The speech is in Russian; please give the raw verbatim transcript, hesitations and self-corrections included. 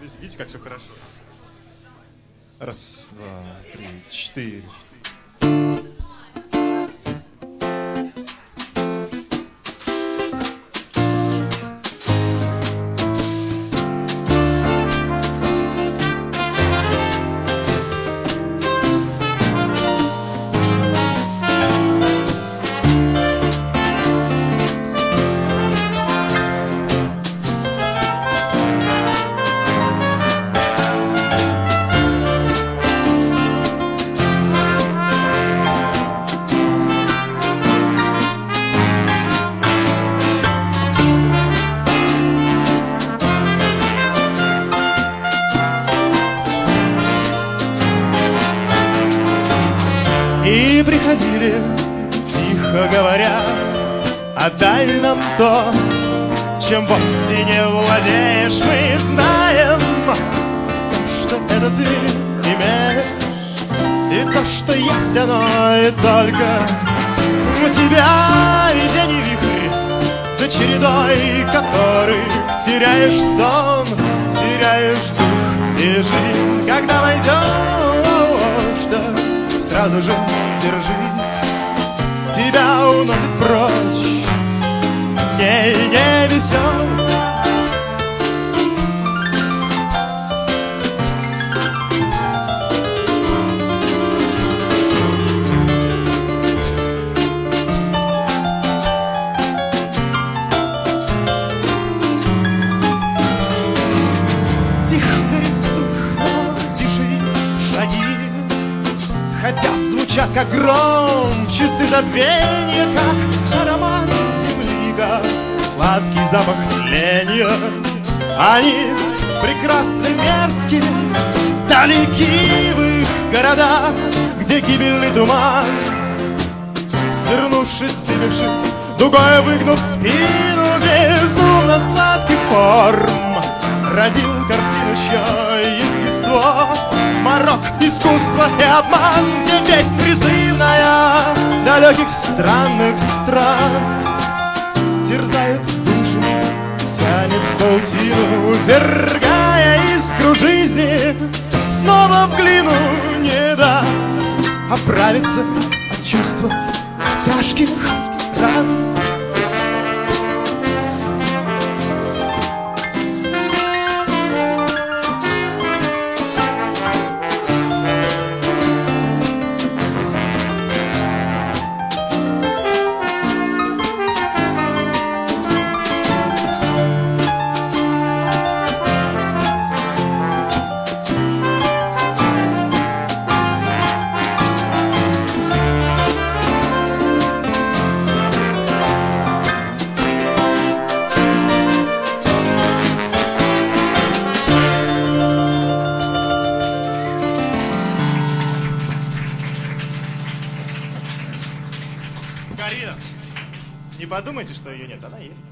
здесь, видите, как все хорошо. Раз, два, три, четыре. И приходили, тихо говоря, отдай нам то, чем вовсе не владеешь. Мы знаем, что это ты имеешь, и то, что есть оно, и только у тебя. И день и вихрь, за чередой которых теряешь сон, теряешь дух и жизнь. Когда найдешь, да сразу же держись, тебя уносит прочь, не, не весел. Хотя звучат как гром, часы забвенья, как аромат земли, как сладкий запах тления. Они прекрасны, мерзки, далеки в их городах, где гибельный туман, свернувшись, стылившись, дугой выгнув спину, безумно сладких форм, родил картину, чье естество морок, искусство и обман, где песнь призывная далеких странных стран терзает душу, тянет в паутину, ввергая искру жизни снова в глину. Не да оправиться от чувства тяжких ран. Карина, не подумайте, что ее нет, она есть.